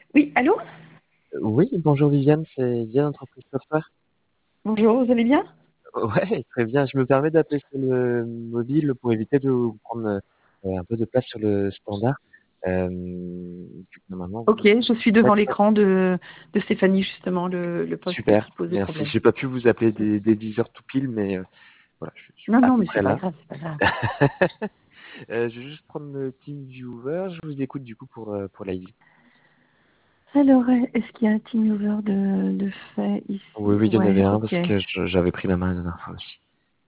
Oui, allô? Oui, bonjour Viviane, c'est Yann Entreprise Software. Bonjour, vous allez bien? Ouais, très bien. Je me permets d'appeler sur le mobile pour éviter de vous prendre un peu de place sur le standard. Vu que normalement, Ok, je suis ouais, devant l'écran de Stéphanie, justement, le poste super, qui posait merci. problème. J'ai pas pu vous appeler des 10 heures tout pile, mais voilà, je suis Non, à non, peu mais près c'est pas là. grave, c'est pas grave. Je vais juste prendre le Team Viewer. Je vous écoute du coup pour l'ID. Alors, est-ce qu'il y a un team over de fait Oui, ici? oui, il y en avait Ouais, un ok. parce que j'avais pris la main la dernière fois aussi.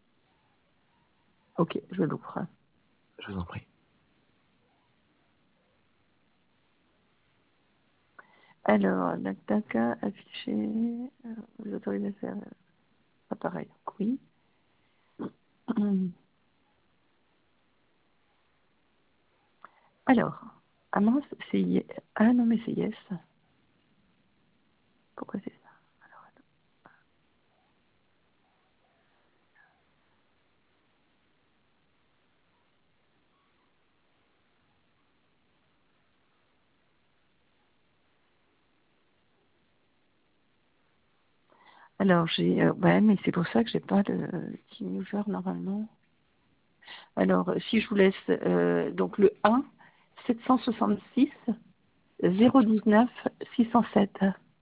Ok, je l'ouvre. Je vous en prie. Alors, tac, tac, afficher, vous autorisez à faire appareil. Oui. Alors, ah mince, c'est yes. Ah non, mais c'est yes. Pourquoi c'est ça? Alors, attends. Alors, ouais, mais c'est pour ça que j'ai pas de team user normalement. Alors, si je vous laisse donc le 1 766 019 607.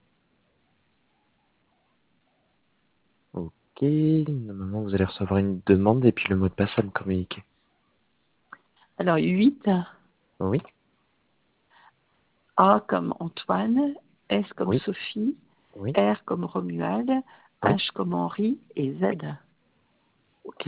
Ok, normalement vous allez recevoir une demande et puis le mot de passe à me communiquer. Alors 8 Oui, A comme Antoine, S comme oui, Sophie, oui, R comme Romuald, oui. H comme Henri et Z. Ok,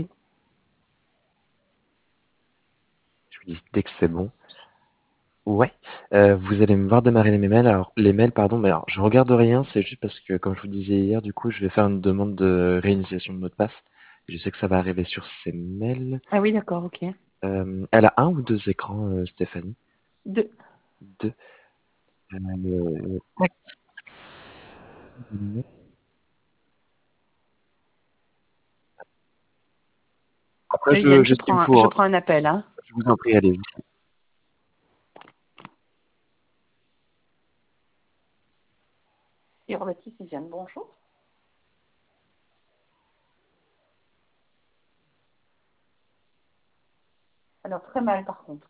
je vous dis dès que c'est bon. Ouais, vous allez me voir démarrer les mails. Alors, les mails, pardon, mais alors je regarde rien, c'est juste parce que, comme je vous disais hier, du coup, je vais faire une demande de réinitialisation de mot de passe. Je sais que ça va arriver sur ces mails. Ah oui, d'accord, ok. Elle a un ou deux écrans, Stéphanie? 2. Deux. Tac. Après, Yann, j'ai ce qu'il me je faut, hein. prends un appel. Hein. Je vous en prie, allez-y. Et Baptiste, il vient de bonjour. Alors très mal par contre.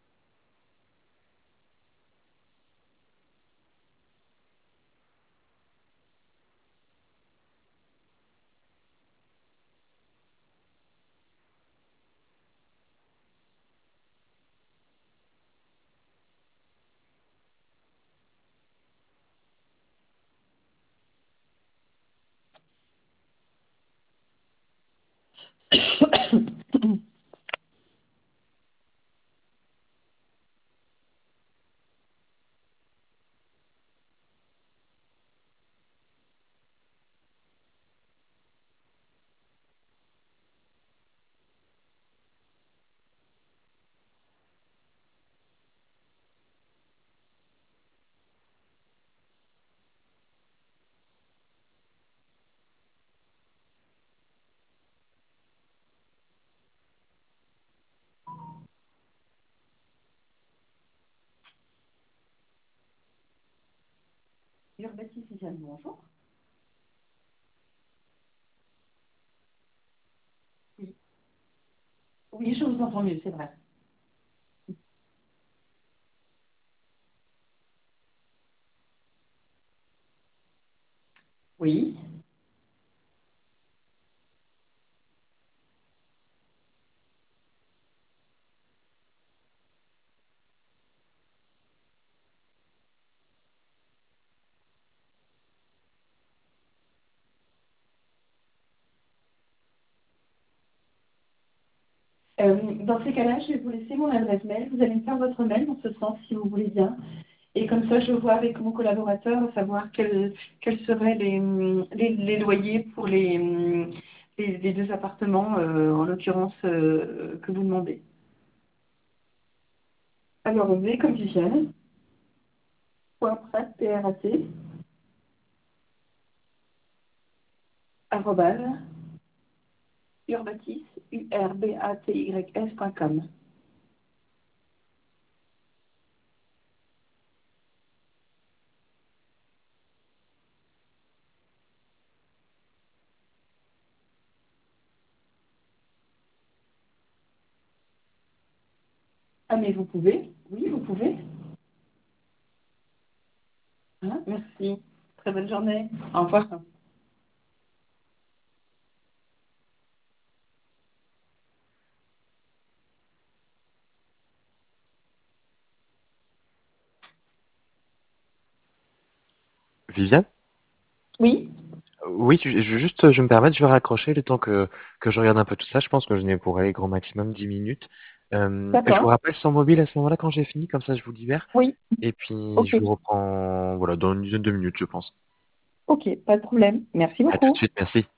Baptiste, il vient de bonjour. Oui. Oui, je vous entends mieux, c'est vrai. Oui. Dans ces cas-là, je vais vous laisser mon adresse mail. Vous allez me faire votre mail dans ce sens, si vous voulez bien. Et comme ça, je vois avec mon collaborateur à savoir quels seraient les loyers pour les deux appartements, en l'occurrence, que vous demandez. Alors, V comme Viviane, point prat, P-R-A-T, arrobase, urbatis, U-R-B-A-T-Y-S.com. Ah, mais vous pouvez. Oui, vous pouvez. Hein, merci. Très bonne journée. Au revoir. Viviane? Oui, Oui, je me permets, je vais raccrocher le temps que je regarde un peu tout ça. Je pense que je n'ai pour aller grand maximum 10 minutes. Je vous d'accord. rappelle sur mobile à ce moment-là quand j'ai fini, comme ça je vous libère. Oui, Et puis ok. je vous reprends voilà, dans une dizaine de minutes, je pense. Ok, pas de problème. Merci À tout de beaucoup. suite, merci.